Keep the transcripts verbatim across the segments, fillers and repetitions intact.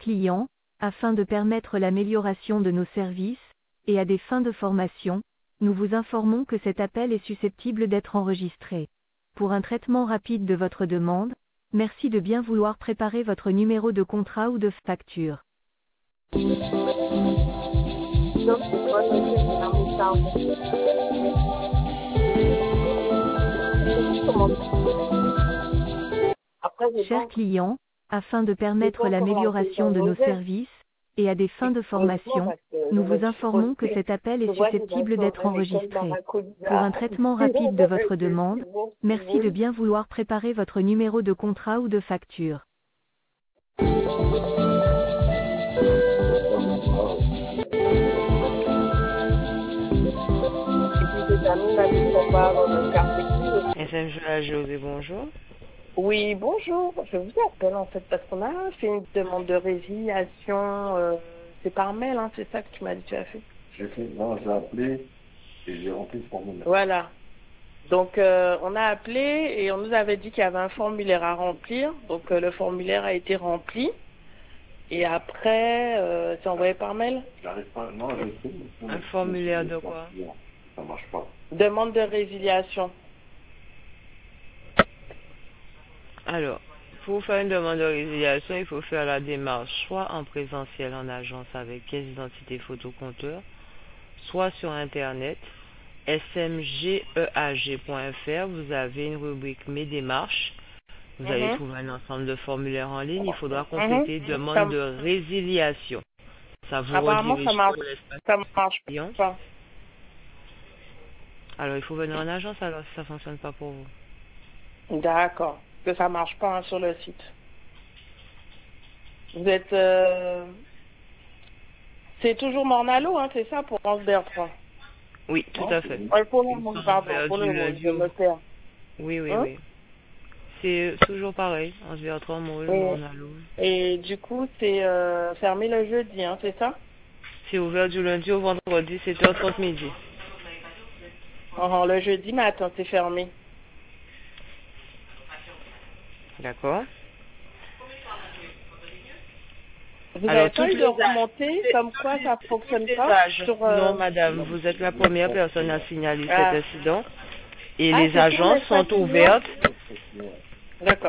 clients, afin de permettre l'amélioration de nos services, et à des fins de formation, nous vous informons que cet appel est susceptible d'être enregistré. Pour un traitement rapide de votre demande, merci de bien vouloir préparer votre numéro de contrat ou de facture. Chers clients, afin de permettre l'amélioration de nos services, et à des fins de formation, nous vous informons que cet appel est susceptible d'être enregistré. Pour un traitement rapide de votre demande, merci de bien vouloir préparer votre numéro de contrat ou de facture. F M José, bonjour. Oui, bonjour. Je vous appelle en fait parce qu'on a fait une demande de résiliation. Euh, c'est par mail, hein, c'est ça que tu m'as dit que tu as fait. J'ai fait, non, j'ai appelé et j'ai rempli ce formulaire. Voilà. Donc euh, on a appelé et on nous avait dit qu'il y avait un formulaire à remplir. Donc euh, le formulaire a été rempli. Et après, euh, c'est envoyé par mail. J'arrive pas, non, je sais. Un formulaire de quoi? Ça marche pas. Demande de résiliation. Alors, pour faire une demande de résiliation, il faut faire la démarche soit en présentiel en agence avec pièce d'identité photocompteur, soit sur Internet, s m g e a g point f r. Vous avez une rubrique Mes démarches. Vous mm-hmm. allez trouver un ensemble de formulaires en ligne. Il faudra compléter mm-hmm. demande ça... de résiliation. Ça vous Apparemment, ça marche, ça marche pas. Alors, il faut venir en agence alors si ça ne fonctionne pas pour vous. D'accord. Que ça marche pas hein, sur le site. Vous êtes... Euh... C'est toujours Mornalo, hein, c'est ça, pour Anse Bertrand? Oui, tout à fait. Euh, pour le monde, pardon, pour le monde, je me perds. Oui, oui, hein? Oui. C'est toujours pareil, Anse Bertrand, Mornalo. Mornalo. Et du coup, c'est euh, fermé le jeudi, hein, c'est ça? C'est ouvert du lundi au vendredi, sept heures trente midi. Oh, le jeudi matin, c'est fermé. D'accord. Vous Alors, avez pas eu de remontée comme quoi ça ne fonctionne pas sur, euh... Non, madame, vous êtes la première personne à signaler ah. cet incident. Et ah, les agences sont ouvertes. D'accord.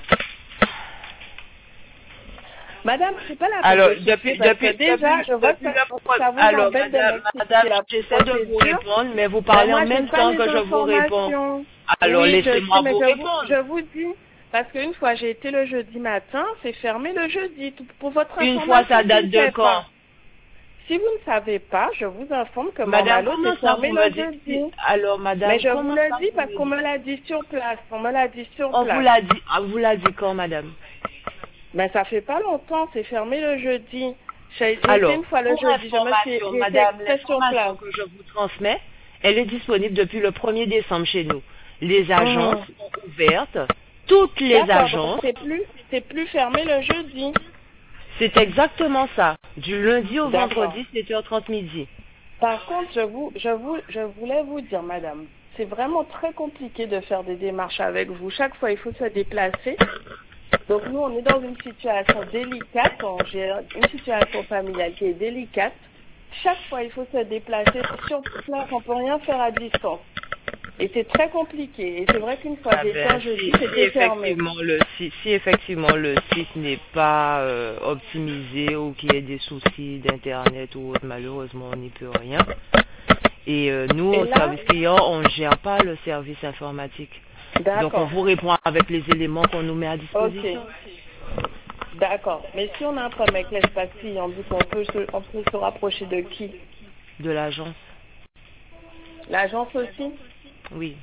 Madame, c'est pas la Alors, depuis, depuis, déjà, depuis, je vois depuis, que ça, pourquoi, ça vous alors, embête madame, de madame, j'essaie de vous répondre, mais vous parlez moi, en même temps que je vous réponds. Alors, oui, laissez-moi vous je répondre. Vous, je vous dis, parce qu'une fois j'ai été le jeudi matin, c'est fermé le jeudi. Pour votre information. Une fois, ça date de quand? Pas. Si vous ne savez pas, je vous informe que madame, Mornalo, c'est fermé le jeudi. Alors, madame, mais je vous le dis parce qu'on me l'a dit sur place. On me l'a dit sur on place. On vous l'a dit, ah, vous l'a dit quand, madame? Mais ça fait pas longtemps, c'est fermé le jeudi. J'ai été Alors, une fois le jeudi, je me suis madame, l'information que je vous transmets, elle est disponible depuis le premier décembre chez nous. Les agences mmh. sont ouvertes, toutes les agences. C'est plus, c'est plus fermé le jeudi. C'est exactement ça, du lundi au vendredi, sept heures trente midi. Par contre, je vous, je vous, je voulais vous dire, madame, c'est vraiment très compliqué de faire des démarches avec vous. Chaque fois, il faut se déplacer. Donc nous, on est dans une situation délicate, on gère une situation familiale qui est délicate. Chaque fois, il faut se déplacer sur place, on ne peut rien faire à distance. Et c'est très compliqué. Et c'est vrai qu'une fois, ah j'ai ben, fait un jeudi, si, c'était si fermé. Le, si, si effectivement le site n'est pas euh, optimisé ou qu'il y ait des soucis d'internet ou autre, malheureusement, on n'y peut rien. Et euh, nous, Et au là, service client, on ne gère pas le service informatique. Donc on vous répond avec les éléments qu'on nous met à disposition. Okay. D'accord. Mais si on a un problème avec l'espace client, du coup, on peut se, on peut se rapprocher de qui? De l'agence. L'agence aussi? Oui.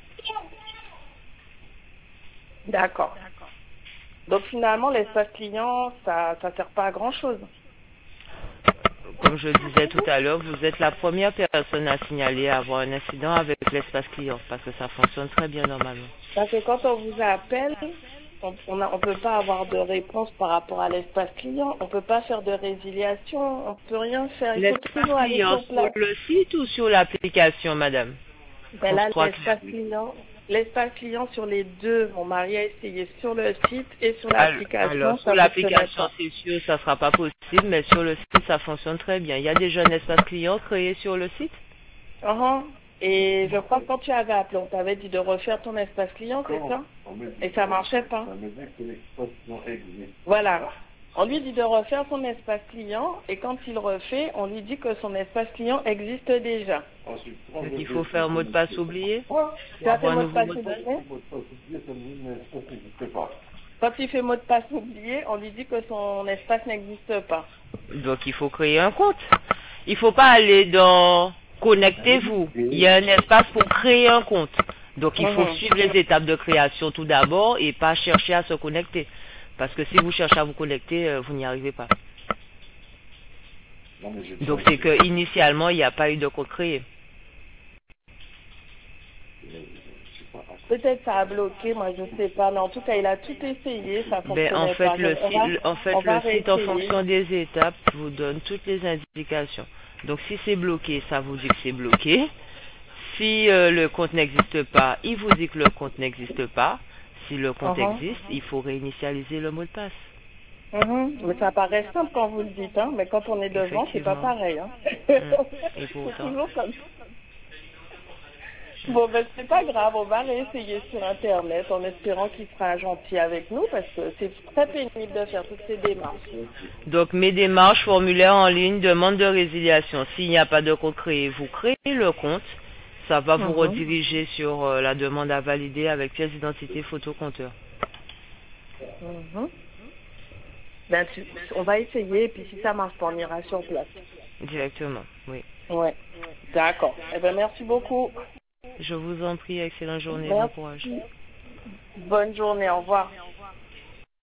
D'accord. Donc finalement, l'espace client, ça ne sert pas à grand-chose. Comme je disais tout à l'heure, vous êtes la première personne à signaler avoir un incident avec l'espace client, parce que ça fonctionne très bien normalement. Parce que quand on vous appelle, on ne peut pas avoir de réponse par rapport à l'espace client, on ne peut pas faire de résiliation, on ne peut rien faire. Il faut toujours aller sur place. Sur le site ou sur l'application, madame? Ben là, l'espace client, l'espace client sur les deux. Mon mari a essayé sur le site et sur l'application. Alors, sur l'application, c'est sûr, ça sera pas possible, mais sur le site, ça fonctionne très bien. Il y a déjà un espace client créé sur le site? Uh-huh. Et je crois que quand tu avais appelé, on t'avait dit de refaire ton espace client, c'est ça? Et ça marchait pas. Voilà. On lui dit de refaire son espace client et quand il refait, on lui dit que son espace client existe déjà. Donc il faut faire un mot de passe oublié. Tu as fait mot de passe oublié? Quand il fait mot de passe oublié, on lui dit que son espace n'existe pas. Donc il faut créer un compte. Il faut pas aller dans connectez-vous. Il y a un espace pour créer un compte. Donc il faut suivre les étapes de création tout d'abord et pas chercher à se connecter. Parce que si vous cherchez à vous connecter, vous n'y arrivez pas. Donc c'est que initialement il n'y a pas eu de compte créé. Peut-être ça a bloqué, moi je sais pas, mais en tout cas il a tout essayé, ça fonctionnait ben, en fait, pas. Le on site, va, en fait, le site en fonction des étapes vous donne toutes les indications. Donc si c'est bloqué, ça vous dit que c'est bloqué. Si euh, le compte n'existe pas, il vous dit que le compte n'existe pas. Si le compte uh-huh. existe, il faut réinitialiser le mot de passe. Uh-huh. Mais ça paraît simple quand vous le dites, hein, mais quand on est devant, c'est pas pareil. Hein. Mmh. Et pourtant. C'est toujours comme ça. Bon, ben c'est pas grave, on va réessayer sur Internet en espérant qu'il sera gentil avec nous parce que c'est très pénible de faire toutes ces démarches. Donc, mes démarches, formulaire en ligne, demande de résiliation. S'il n'y a pas de compte créé, vous créez le compte. Ça va vous uh-huh. rediriger sur euh, la demande à valider avec pièce d'identité, photo, compteur. Uh-huh. Ben, tu, on va essayer et puis si ça marche pas, on ira sur place. Directement, oui. Ouais, d'accord. Eh ben, merci beaucoup. Je vous en prie, excellente journée, merci. bon courage. Bonne journée, au revoir.